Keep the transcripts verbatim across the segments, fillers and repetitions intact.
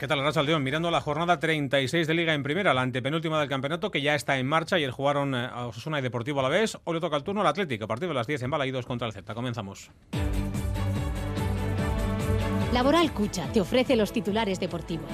¿Qué tal, Arratsaldeon? Mirando la jornada treinta y seis de Liga en Primera, la antepenúltima del campeonato, que ya está en marcha. Ayer jugaron eh, Osasuna y Deportivo Alavés. Hoy le toca el turno al Atlético, a partir de las diez en Balaídos contra el Celta. Comenzamos. Laboral Cucha te ofrece los titulares deportivos.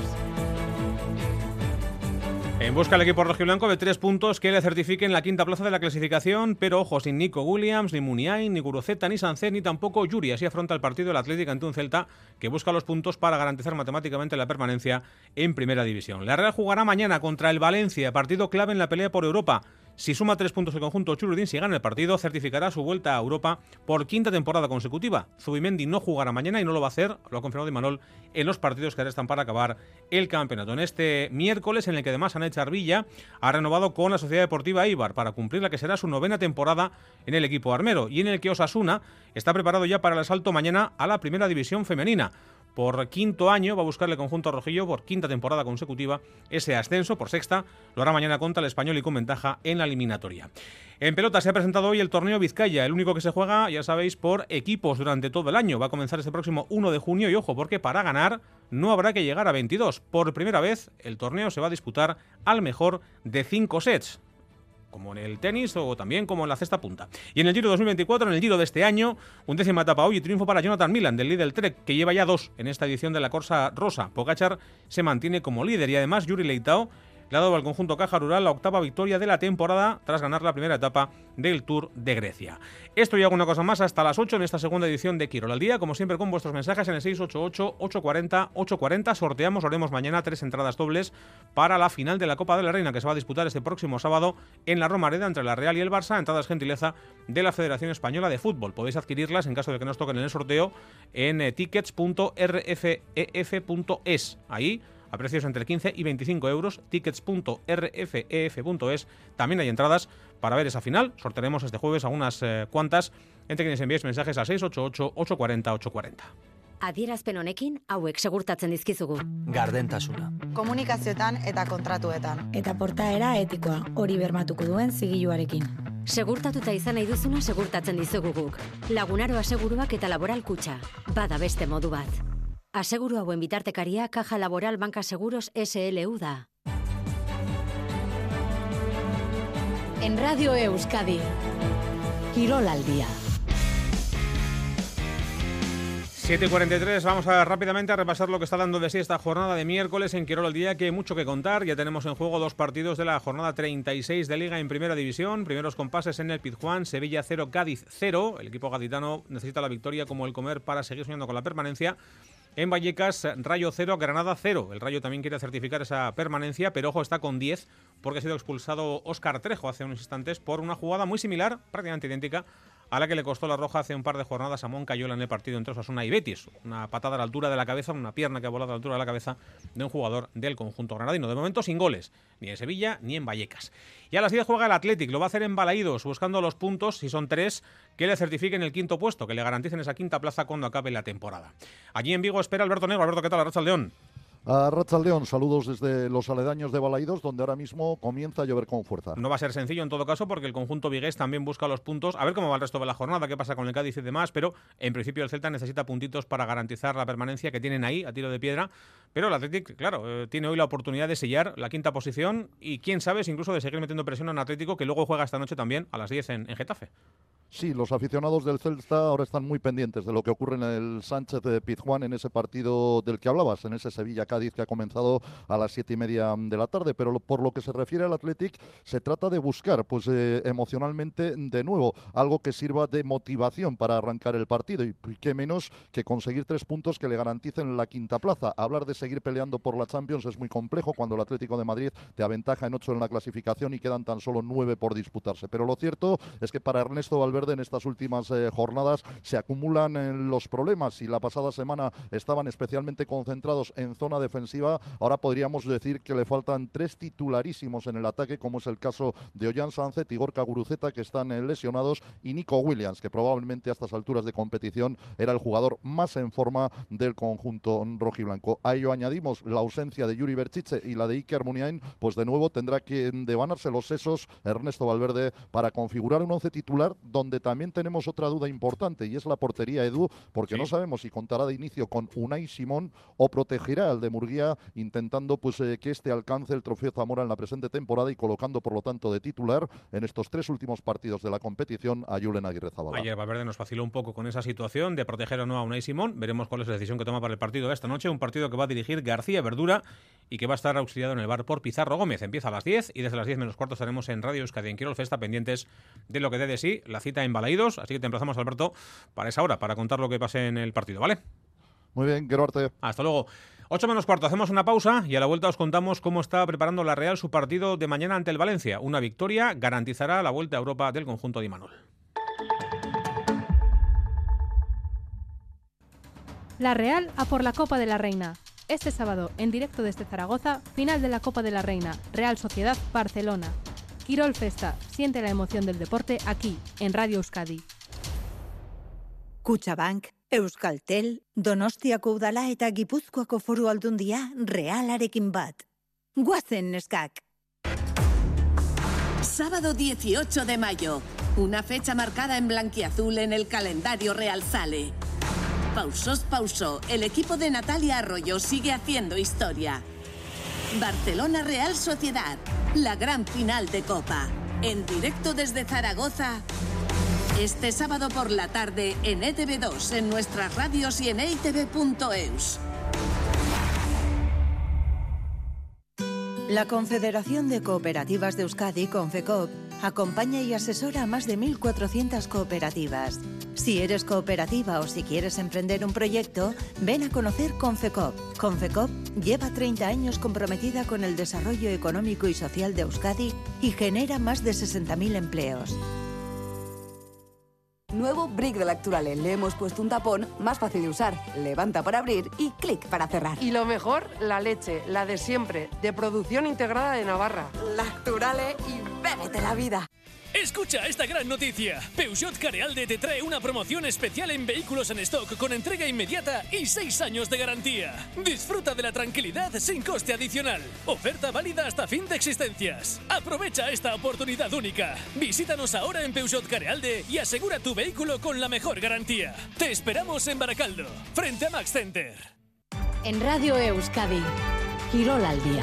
En busca el equipo rojiblanco de tres puntos que le certifiquen la quinta plaza de la clasificación, pero ojo, sin Nico Williams, ni Muniain, ni Guruceta, ni Sancet, ni tampoco Yuri. Así afronta el partido el Atlético ante un Celta que busca los puntos para garantizar matemáticamente la permanencia en Primera División. La Real jugará mañana contra el Valencia, partido clave en la pelea por Europa. Si suma tres puntos el conjunto Churudín, si gana el partido, certificará su vuelta a Europa por quinta temporada consecutiva. Zubimendi no jugará mañana y no lo va a hacer, lo ha confirmado Imanol, en los partidos que restan para acabar el campeonato. En este miércoles, en el que además Anet Arvilla ha renovado con la Sociedad Deportiva Eibar para cumplir la que será su novena temporada en el equipo armero, y en el que Osasuna está preparado ya para el asalto mañana a la Primera División femenina. Por quinto año va a buscar el conjunto rojillo, por quinta temporada consecutiva, ese ascenso. Por sexta lo hará mañana contra el Español y con ventaja en la eliminatoria. En pelota se ha presentado hoy el torneo Vizcaya, el único que se juega, ya sabéis, por equipos durante todo el año. Va a comenzar este próximo uno de junio y ojo, porque para ganar no habrá que llegar a veintidós. Por primera vez el torneo se va a disputar al mejor de cinco sets, como en el tenis o también como en la cesta punta. Y en el Giro dos mil veinticuatro, en el Giro de este año, undécima etapa hoy y triunfo para Jonathan Milan del líder Trek, que lleva ya dos en esta edición de la Corsa Rosa. Pogačar se mantiene como líder y además Yuri Leitao le ha dado al conjunto Caja Rural la octava victoria de la temporada tras ganar la primera etapa del Tour de Grecia. Esto y alguna cosa más hasta las ocho en esta segunda edición de Quirol al Día, como siempre con vuestros mensajes en el seis ocho ocho, ocho cuatro cero, ocho cuatro cero. Sorteamos, haremos mañana tres entradas dobles para la final de la Copa de la Reina, que se va a disputar este próximo sábado en la Romareda entre la Real y el Barça. Entradas gentileza de la Federación Española de Fútbol. Podéis adquirirlas en caso de que nos toquen en el sorteo en eh, tickets punto r f e f punto es. Ahí a precios entre quince y veinticinco euros, tickets punto r f e f punto es. También hay entradas para ver esa final. Sortearemos este jueves a unas eh, cuantas entre quienes enviéis mensajes al seis ocho ocho, ocho cuatro cero, ocho cuatro cero. Adierazpen honekin hauek segurtatzen dizkizugu. Gardentasuna. Komunikazioetan eta kontratuetan. Eta portaera etikoa, hori bermatuko duen zigiluarekin. Segurtatuta izan nahi duzuna segurtatzen dizugu guk. Lagunaro aseguruak eta Laboral Kutxa. Bada beste modu bat. Aseguru hauen bitartekaria Caja Laboral Banca Seguros S L U da. En Radio Euskadi, Quirol al Día. siete y cuarenta y tres, vamos a rápidamente a repasar lo que está dando de sí esta jornada de miércoles en Quirol al Día, que hay mucho que contar. Ya tenemos en juego dos partidos de la jornada treinta y seis de Liga en Primera División. Primeros compases en el Pizjuán, Sevilla cero, Cádiz cero. El equipo gaditano necesita la victoria como el comer para seguir soñando con la permanencia. En Vallecas, Rayo cero, Granada cero. El Rayo también quiere certificar esa permanencia, pero ojo, está con diez porque ha sido expulsado Óscar Trejo hace unos instantes por una jugada muy similar, prácticamente idéntica, a la que le costó la roja hace un par de jornadas a Moncayola en el partido entre Osasuna y Betis. Una patada a la altura de la cabeza, una pierna que ha volado a la altura de la cabeza de un jugador del conjunto granadino. De momento sin goles, ni en Sevilla ni en Vallecas. Y a las diez juega el Athletic, lo va a hacer en Balaídos, buscando los puntos, si son tres, que le certifiquen el quinto puesto, que le garanticen esa quinta plaza cuando acabe la temporada. Allí en Vigo espera Alberto Negro. Alberto, ¿qué tal? Arratsaldeon. Arratsaldeon, saludos desde los aledaños de Balaídos, donde ahora mismo comienza a llover con fuerza. No va a ser sencillo en todo caso, porque el conjunto vigués también busca los puntos. A ver cómo va el resto de la jornada, qué pasa con el Cádiz y demás, pero en principio el Celta necesita puntitos para garantizar la permanencia que tienen ahí, a tiro de piedra. Pero el Athletic, claro, eh, tiene hoy la oportunidad de sellar la quinta posición y quién sabe si incluso de seguir metiendo presión en Atlético, que luego juega esta noche también a las diez en, en Getafe. Sí, los aficionados del Celta ahora están muy pendientes de lo que ocurre en el Sánchez de Pizjuán, en ese partido del que hablabas, en ese Sevilla-Cádiz que ha comenzado a las siete y media de la tarde. Pero lo, por lo que se refiere al Athletic, se trata de buscar pues eh, emocionalmente de nuevo algo que sirva de motivación para arrancar el partido, y qué menos que conseguir tres puntos que le garanticen la quinta plaza. Hablar de seguir peleando por la Champions es muy complejo cuando el Atlético de Madrid te aventaja en ocho en la clasificación y quedan tan solo nueve por disputarse. Pero lo cierto es que para Ernesto Valverde en estas últimas eh, jornadas se acumulan eh, los problemas, y la pasada semana estaban especialmente concentrados en zona defensiva. Ahora podríamos decir que le faltan tres titularísimos en el ataque, como es el caso de Ollán Sancet y Gorka Guruceta, que están eh, lesionados, y Nico Williams, que probablemente a estas alturas de competición era el jugador más en forma del conjunto rojiblanco. A ello añadimos la ausencia de Yuri Berchiche y la de Iker Muniain, pues de nuevo tendrá que devanarse los sesos Ernesto Valverde para configurar un once titular donde donde también tenemos otra duda importante y es la portería, Edu, porque sí. no sabemos si contará de inicio con Unai Simón o protegerá al de Murguía, intentando pues eh, que este alcance el trofeo Zamora en la presente temporada y colocando por lo tanto de titular en estos tres últimos partidos de la competición a Julen Aguirrezabala. Ayer Valverde nos vaciló un poco con esa situación de proteger o no a Unai Simón. Veremos cuál es la decisión que toma para el partido de esta noche, un partido que va a dirigir García Verdura y que va a estar auxiliado en el bar por Pizarro Gómez. Empieza a las diez y desde las diez menos cuarto estaremos en Radio Euskadi en Quirol Festa, pendientes de lo que dé de sí la cita en Balaídos, así que te emplazamos, Alberto, para esa hora, para contar lo que pase en el partido, ¿vale? Muy bien, Gerarte. Hasta luego. ocho menos cuarto, hacemos una pausa y a la vuelta os contamos cómo está preparando la Real su partido de mañana ante el Valencia. Una victoria garantizará la vuelta a Europa del conjunto de Imanol. La Real a por la Copa de la Reina. Este sábado, en directo desde Zaragoza, final de la Copa de la Reina, Real Sociedad Barcelona. Quirol Festa, siente la emoción del deporte aquí, en Radio Euskadi. Kutxabank, Euskaltel, Donostiako udala eta Gipuzkoako foru aldundia Realarekin bat. Guazen neskak. Sábado dieciocho de mayo, una fecha marcada en blanquiazul en el calendario Real Sale. Pausos pauso, el equipo de Natalia Arroyo sigue haciendo historia. Barcelona Real Sociedad, la gran final de Copa. En directo desde Zaragoza, este sábado por la tarde en E T V dos, en nuestras radios y en e i te ve punto eus. La Confederación de Cooperativas de Euskadi, Confecoop, acompaña y asesora a más de mil cuatrocientas cooperativas. Si eres cooperativa o si quieres emprender un proyecto, ven a conocer Confecoop. Confecoop lleva treinta años comprometida con el desarrollo económico y social de Euskadi y genera más de sesenta mil empleos. Nuevo Brick de Lacturale. Le hemos puesto un tapón más fácil de usar. Levanta para abrir y clic para cerrar. Y lo mejor, la leche, la de siempre, de producción integrada de Navarra. Lacturale y bébete la vida. Escucha esta gran noticia. Peugeot Carealde te trae una promoción especial en vehículos en stock con entrega inmediata y seis años de garantía. Disfruta de la tranquilidad sin coste adicional. Oferta válida hasta fin de existencias. Aprovecha esta oportunidad única. Visítanos ahora en Peugeot Carealde y asegura tu vehículo con la mejor garantía. Te esperamos en Baracaldo, frente a Max Center. En Radio Euskadi, Quirol al día.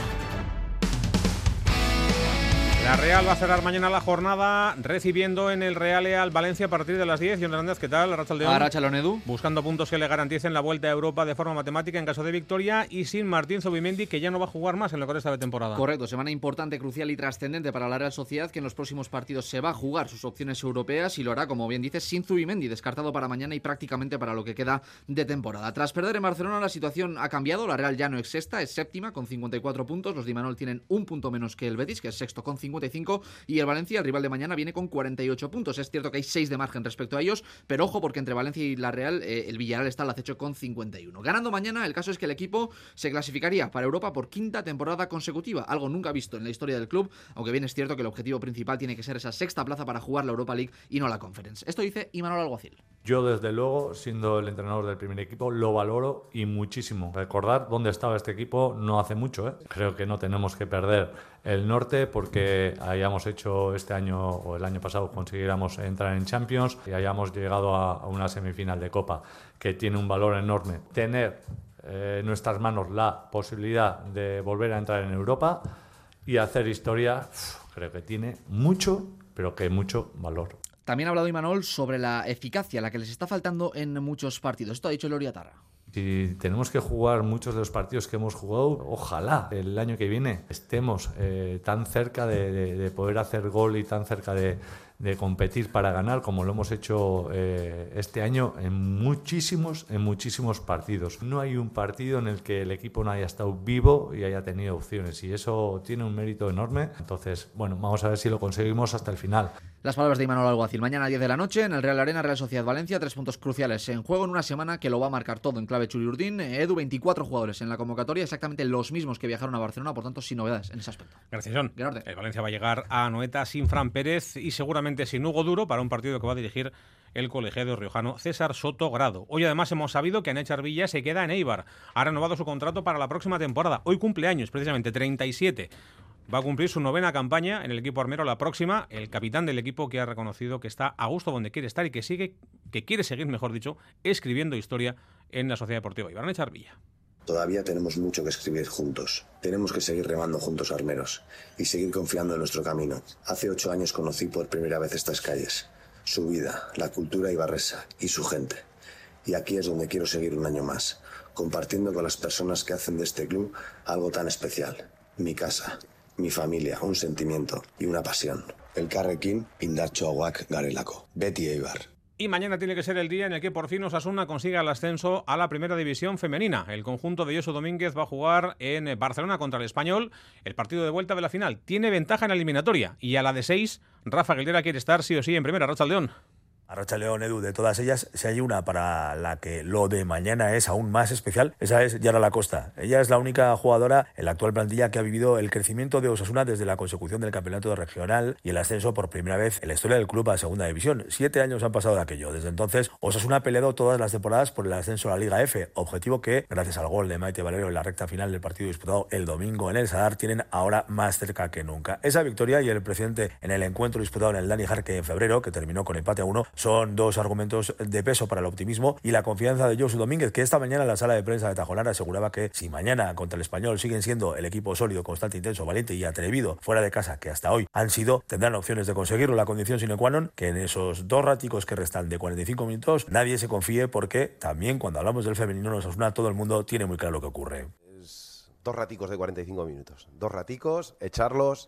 La Real va a cerrar mañana la jornada recibiendo en el Real al Valencia a partir de las diez. John Hernández, ¿qué tal? Arratsaldeon. Arratsaldeon, Edu. Buscando puntos que le garanticen la vuelta a Europa de forma matemática en caso de victoria y sin Martín Zubimendi, que ya no va a jugar más en lo que resta de temporada. Correcto, semana importante, crucial y trascendente para la Real Sociedad, que en los próximos partidos se va a jugar sus opciones europeas y lo hará, como bien dices, sin Zubimendi, descartado para mañana y prácticamente para lo que queda de temporada. Tras perder en Barcelona, la situación ha cambiado. La Real ya no es sexta, es séptima con cincuenta y cuatro puntos. Los de Imanol tienen un punto menos que el Betis, que es sexto con cincuenta y cinco, y el Valencia, el rival de mañana, viene con cuarenta y ocho puntos. Es cierto que hay seis de margen respecto a ellos, pero ojo, porque entre Valencia y la Real, eh, el Villarreal está al acecho con cincuenta y uno. Ganando mañana, el caso es que el equipo se clasificaría para Europa por quinta temporada consecutiva, algo nunca visto en la historia del club, aunque bien es cierto que el objetivo principal tiene que ser esa sexta plaza para jugar la Europa League y no la Conference. Esto dice Imanol Alguacil. Yo, desde luego, siendo el entrenador del primer equipo, lo valoro y muchísimo. Recordar dónde estaba este equipo no hace mucho, ¿eh? Creo que no tenemos que perder el norte porque hayamos hecho este año o el año pasado consiguiéramos entrar en Champions y hayamos llegado a, a una semifinal de Copa, que tiene un valor enorme. Tener eh, en nuestras manos la posibilidad de volver a entrar en Europa y hacer historia, uf, creo que tiene mucho, pero que mucho valor. También ha hablado Imanol sobre la eficacia, la que les está faltando en muchos partidos. Esto ha dicho Eloy Atarra. Si tenemos que jugar muchos de los partidos que hemos jugado, ojalá el año que viene estemos eh, tan cerca de, de, de poder hacer gol y tan cerca de, de competir para ganar como lo hemos hecho eh, este año en muchísimos, en muchísimos partidos. No hay un partido en el que el equipo no haya estado vivo y haya tenido opciones, y eso tiene un mérito enorme. Entonces, bueno, vamos a ver si lo conseguimos hasta el final. Las palabras de Imanol Alguacil. Mañana a diez de la noche en el Real Arena, Real Sociedad Valencia, tres puntos cruciales en juego en una semana que lo va a marcar todo en clave Churiurdín. Edu, veinticuatro jugadores en la convocatoria, exactamente los mismos que viajaron a Barcelona, por tanto sin novedades en ese aspecto. Gracias, John. El Valencia va a llegar a Anoeta sin Fran Pérez y seguramente sin Hugo Duro para un partido que va a dirigir el colegiado riojano César Soto Grado. Hoy además hemos sabido que Anech Arvilla se queda en Eibar. Ha renovado su contrato para la próxima temporada. Hoy cumple años, precisamente treinta y siete. va a cumplir su novena campaña en el equipo armero. La próxima, el capitán del equipo, que ha reconocido que está a gusto donde quiere estar y que sigue, que quiere seguir, mejor dicho, escribiendo historia en la Sociedad Deportiva Iván Echarvilla. Todavía tenemos mucho que escribir juntos. Tenemos que seguir remando juntos, armeros, y seguir confiando en nuestro camino. Hace ocho años conocí por primera vez estas calles, su vida, la cultura ibarresa y su gente. Y aquí es donde quiero seguir un año más, compartiendo con las personas que hacen de este club algo tan especial. Mi casa, mi familia, un sentimiento y una pasión. Elkarrekin indartsuagoak garelako. Beti Eibar. Y mañana tiene que ser el día en el que por fin Osasuna consiga el ascenso a la primera división femenina. El conjunto de Josu Domínguez va a jugar en Barcelona contra el Español el partido de vuelta de la final. Tiene ventaja en la eliminatoria y a la de seis, Rafa Guildera quiere estar sí o sí en primera. Arratsaldeon. Arratsaldeon, Edu, de todas ellas, si hay una para la que lo de mañana es aún más especial, esa es Yara Lacosta. Ella es la única jugadora en la actual plantilla que ha vivido el crecimiento de Osasuna desde la consecución del campeonato regional y el ascenso por primera vez en la historia del club a segunda división. Siete años han pasado de aquello. Desde entonces, Osasuna ha peleado todas las temporadas por el ascenso a la Liga F, objetivo que, gracias al gol de Maite Valero en la recta final del partido disputado el domingo en el Sadar, tienen ahora más cerca que nunca. Esa victoria y el precedente en el encuentro disputado en el Dani Jarque en febrero, que terminó con empate a uno, son dos argumentos de peso para el optimismo y la confianza de Josu Domínguez, que esta mañana en la sala de prensa de Tajonar aseguraba que si mañana contra el Español siguen siendo el equipo sólido, constante, intenso, valiente y atrevido fuera de casa que hasta hoy han sido, tendrán opciones de conseguirlo. La condición sine qua non, que en esos dos raticos que restan de cuarenta y cinco minutos nadie se confíe, porque también cuando hablamos del femenino en Osasuna todo el mundo tiene muy claro lo que ocurre. Dos raticos de cuarenta y cinco minutos. Dos raticos, echarlos.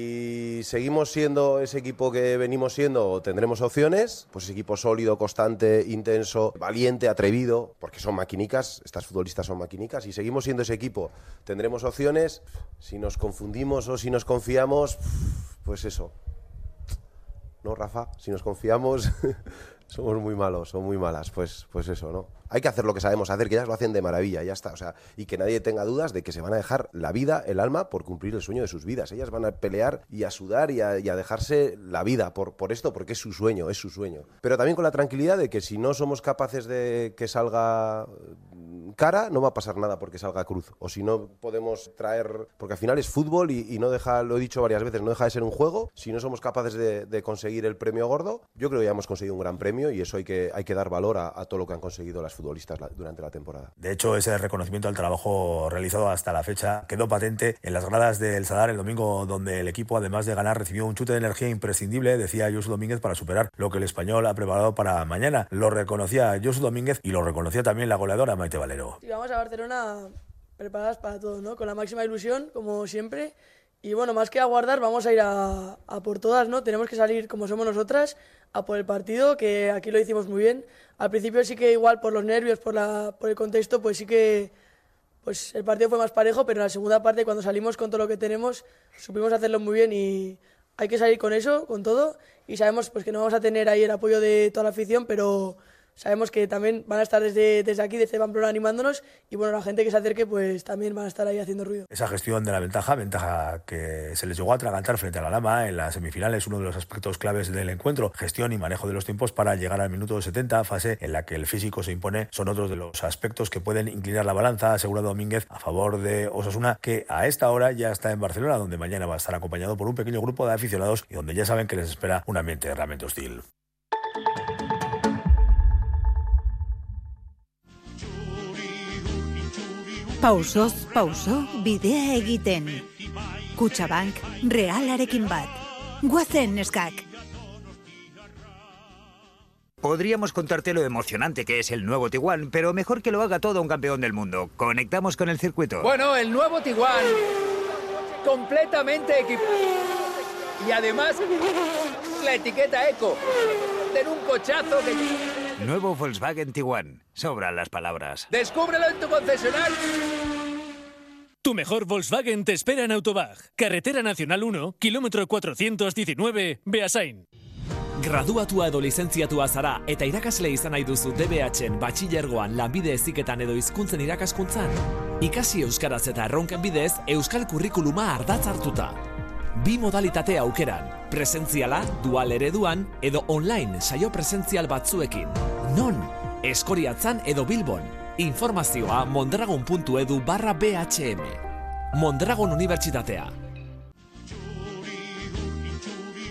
Si seguimos siendo ese equipo que venimos siendo, tendremos opciones. Pues ese equipo sólido, constante, intenso, valiente, atrevido, porque son maquinicas, estas futbolistas son maquinicas. Si seguimos siendo ese equipo, tendremos opciones. Si nos confundimos o si nos confiamos, pues eso. ¿No, Rafa? Si nos confiamos, somos muy malos, son muy malas. Pues, pues eso, ¿no? Hay que hacer lo que sabemos hacer, que ellas lo hacen de maravilla, ya está. O sea, y que nadie tenga dudas de que se van a dejar la vida, el alma, por cumplir el sueño de sus vidas. Ellas van a pelear y a sudar y a, y a dejarse la vida por, por esto, porque es su sueño, es su sueño. Pero también con la tranquilidad de que si no somos capaces de que salga cara, no va a pasar nada porque salga cruz. O si no podemos traer... Porque al final es fútbol y, y no deja, lo he dicho varias veces, no deja de ser un juego. Si no somos capaces de, de conseguir el premio gordo, yo creo que ya hemos conseguido un gran premio y eso hay que, hay que dar valor a, a todo lo que han conseguido las futbolistas la, durante la temporada. De hecho, ese reconocimiento al trabajo realizado hasta la fecha quedó patente en las gradas del Sadar el domingo, donde el equipo, además de ganar, recibió un chute de energía imprescindible, decía Josu Domínguez, para superar lo que el Español ha preparado para mañana. Lo reconocía Josu Domínguez y lo reconocía también la goleadora Maite Valero. Y vamos a Barcelona preparadas para todo, ¿no? Con la máxima ilusión, como siempre. Y bueno, más que aguardar, vamos a ir a, a por todas, ¿no? Tenemos que salir como somos nosotras, a por el partido, que aquí lo hicimos muy bien. Al principio sí que igual por los nervios, por, la, por el contexto, pues sí que pues el partido fue más parejo, pero en la segunda parte, cuando salimos con todo lo que tenemos, supimos hacerlo muy bien y hay que salir con eso, con todo. Y sabemos pues que no vamos a tener ahí el apoyo de toda la afición, pero sabemos que también van a estar desde, desde aquí, desde Pamplona, animándonos y bueno, la gente que se acerque pues también van a estar ahí haciendo ruido. Esa gestión de la ventaja, ventaja que se les llegó a atragantar frente a la Lama en las semifinales, uno de los aspectos claves del encuentro, gestión y manejo de los tiempos para llegar al minuto setenta, fase en la que el físico se impone, son otros de los aspectos que pueden inclinar la balanza, asegura Domínguez, a favor de Osasuna, que a esta hora ya está en Barcelona, donde mañana va a estar acompañado por un pequeño grupo de aficionados y donde ya saben que les espera un ambiente realmente hostil. Pausoz pauso bidea egiten. Kutxabank realarekin bat. Guazen neskak. Podríamos contarte lo emocionante que es el nuevo Tiguan, pero mejor que lo haga todo un campeón del mundo. Conectamos con el circuito. Bueno, el nuevo Tiguan, completamente equipado. Y además, la etiqueta Eco. En un cochazo que... Nuevo Volkswagen Tiguan. Sobran las palabras. ¡Descúbrelo en tu concesionario! Tu mejor Volkswagen te espera en Autobag. Carretera Nacional uno, kilómetro cuatrocientos diecinueve, Beasain. Graduatua edo lizentziatua zara eta irakasle izan nahi duzu D B H-en batxilergoan, lanbide heziketan edo hizkuntzen irakaskuntzan. Ikasi euskaraz eta erronken bidez euskal kurrikuluma ardatz hartuta. Bi modalitate aukeran, presentziala, dual ereduan edo online saio presentzial batzuekin. Non? Eskoriatzan edo Bilbon. Informazioa mondragon puntu edu barra B H M. Mondragon Unibertsitatea.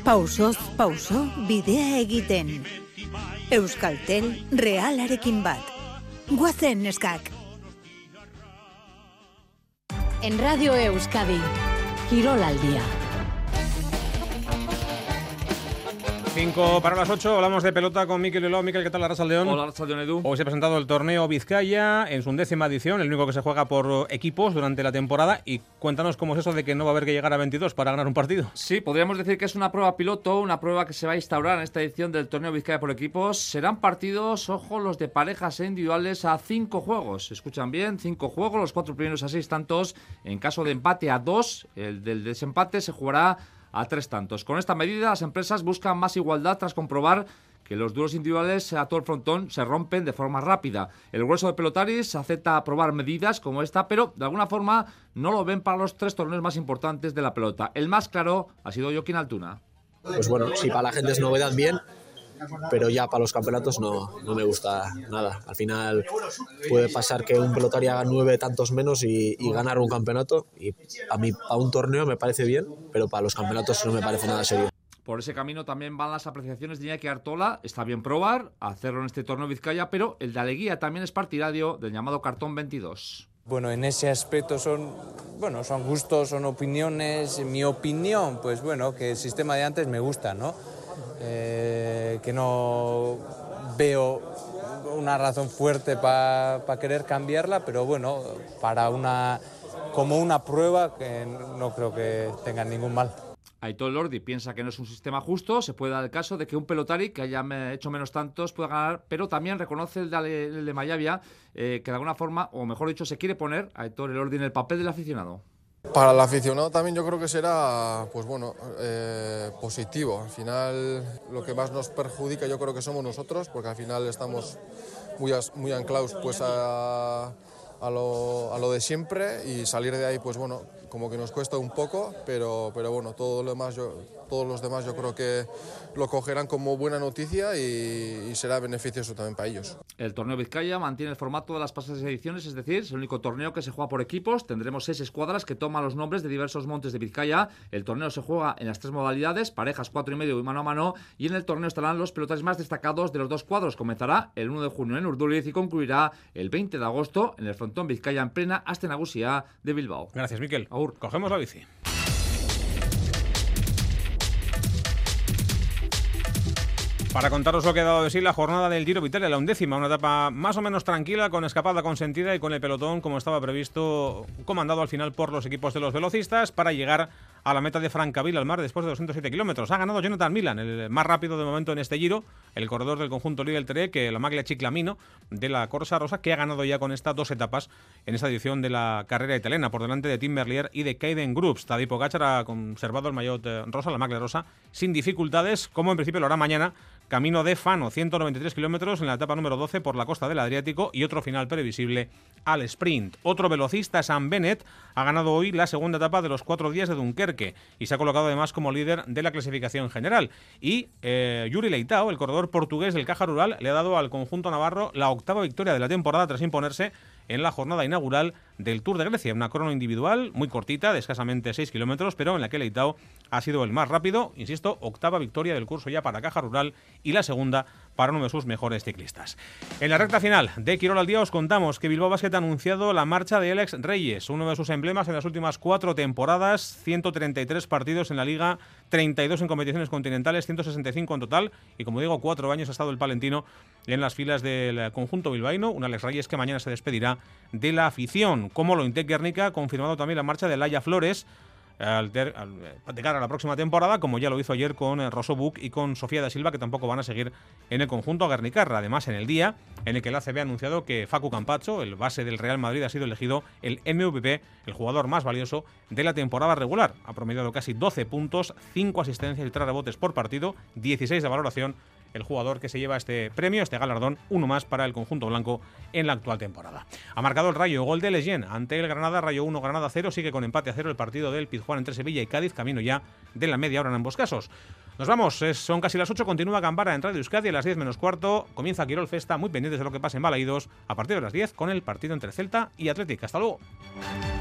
Pausoz, pauso, bidea egiten. Euskaltel, realarekin bat. Guazen neskak. En Radio Euskadi, Kirol al día. cinco para las ocho, hablamos de pelota con Mikel Ulloa. Mikel, ¿qué tal, Arratsaldeon? Hola, Arratsaldeon, Edu. Hoy se ha presentado el torneo Vizcaya en su undécima edición, el único que se juega por equipos durante la temporada. Y cuéntanos cómo es eso de que no va a haber que llegar a veintidós para ganar un partido. Sí, podríamos decir que es una prueba piloto, una prueba que se va a instaurar en esta edición del torneo Vizcaya por equipos. Serán partidos, ojo, los de parejas e individuales a cinco juegos. Escuchan bien, cinco juegos, los cuatro primeros a seis tantos. En caso de empate a dos, el del desempate se jugará a tres tantos. Con esta medida, las empresas buscan más igualdad tras comprobar que los duelos individuales a todo el frontón se rompen de forma rápida. El grueso de pelotaris acepta aprobar medidas como esta, pero de alguna forma no lo ven para los tres torneos más importantes de la pelota. El más claro ha sido Joaquín Altuna. Pues bueno, si para la gente es novedad, bien, pero ya para los campeonatos no, no me gusta nada. Al final puede pasar que un pelotari haga nueve tantos menos y, y ganar un campeonato, y a mí a un torneo me parece bien, pero para los campeonatos no me parece nada serio. Por ese camino también van las apreciaciones de Iñaki Artola. Está bien probar, hacerlo en este torneo Vizcaya, pero el de Aleguía también es partidario del llamado cartón veintidós. Bueno, en ese aspecto son, bueno, son gustos, son opiniones. Mi opinión, pues bueno, que el sistema de antes me gusta, ¿no? Eh, que no veo una razón fuerte para pa querer cambiarla, pero bueno, para una como una prueba que no creo que tengan ningún mal. Aitor Elordi piensa que no es un sistema justo. Se puede dar el caso de que un pelotari que haya hecho menos tantos pueda ganar, pero también reconoce el de, el de Mayavia, eh, que de alguna forma, o mejor dicho, se quiere poner a Aitor Elordi en el papel del aficionado. Para el aficionado también yo creo que será, pues bueno, eh, positivo. Al final lo que más nos perjudica yo creo que somos nosotros, porque al final estamos muy, muy anclados pues a, a, lo, a lo de siempre, y salir de ahí pues bueno, como que nos cuesta un poco, pero, pero bueno, todo lo demás yo, todos los demás yo creo que lo cogerán como buena noticia y, y será beneficioso también para ellos. El torneo Vizcaya mantiene el formato de las pasadas ediciones, es decir, es el único torneo que se juega por equipos. Tendremos seis escuadras que toman los nombres de diversos montes de Vizcaya. El torneo se juega en las tres modalidades, parejas, cuatro y medio y mano a mano, y en el torneo estarán los pelotaris más destacados de los dos cuadros. Comenzará el uno de junio en Urduliz y concluirá el veinte de agosto en el frontón Vizcaya en plena Aste Nagusia de Bilbao. Gracias, Mikel. Agur, cogemos la bici. Para contaros lo que ha dado de sí la jornada del Giro Vitalia, la undécima, una etapa más o menos tranquila, con escapada consentida y con el pelotón, como estaba previsto, comandado al final por los equipos de los velocistas, para llegar a la meta de Francavilla al Mar después de doscientos siete kilómetros. Ha ganado Jonathan Milan, el más rápido de momento en este Giro, el corredor del conjunto Lidl Trek, que la Maglia Ciclamino de la Corsa Rosa, que ha ganado ya con estas dos etapas en esta edición de la carrera italiana, por delante de Tim Merlier y de Kaiden Groups. Tadej Pogačar ha conservado el maillot rosa, la Maglia rosa, sin dificultades, como en principio lo hará mañana, camino de Fano, ciento noventa y tres kilómetros en la etapa número doce por la costa del Adriático, y otro final previsible al sprint. Otro velocista, Sam Bennett, ha ganado hoy la segunda etapa de los cuatro días de Dunkerque y se ha colocado además como líder de la clasificación general. Y eh, Yuri Leitao, el corredor portugués del Caja Rural, le ha dado al conjunto navarro la octava victoria de la temporada tras imponerse en la jornada inaugural del Tour de Grecia. Una crono individual muy cortita, de escasamente seis kilómetros, pero en la que Leitao ha sido el más rápido. Insisto, octava victoria del curso ya para Caja Rural y la segunda para uno de sus mejores ciclistas. En la recta final de Kirol al día os contamos que Bilbao Basket ha anunciado la marcha de Alex Reyes, uno de sus emblemas en las últimas cuatro temporadas, ciento treinta y tres partidos en la Liga, treinta y dos en competiciones continentales, ciento sesenta y cinco en total, y como digo, cuatro años ha estado el palentino en las filas del conjunto bilbaíno, un Alex Reyes que mañana se despedirá de la afición. Como lo Intec Guernica ha confirmado también la marcha de Laia Flores al, ter, al, de cara a la próxima temporada, como ya lo hizo ayer con eh, Rosso Buc y con Sofía da Silva, que tampoco van a seguir en el conjunto guernicarra. Además, en el día en el que el A C B ha anunciado que Facu Campazzo, el base del Real Madrid, ha sido elegido el M V P, el jugador más valioso de la temporada regular. Ha promediado casi doce puntos, cinco asistencias y tres rebotes por partido, dieciséis de valoración. El jugador que se lleva este premio, este galardón, uno más para el conjunto blanco en la actual temporada. Ha marcado el Rayo, gol de Leyen ante el Granada, Rayo uno, Granada cero, sigue con empate a cero el partido del Pizjuán entre Sevilla y Cádiz, camino ya de la media hora en ambos casos. Nos vamos, es, son casi las ocho, continúa Gambara en Radio Euskadi a las diez menos cuarto, comienza Quirol Festa, muy pendientes de lo que pase en Balaídos, a partir de las diez con el partido entre Celta y Athletic. Hasta luego.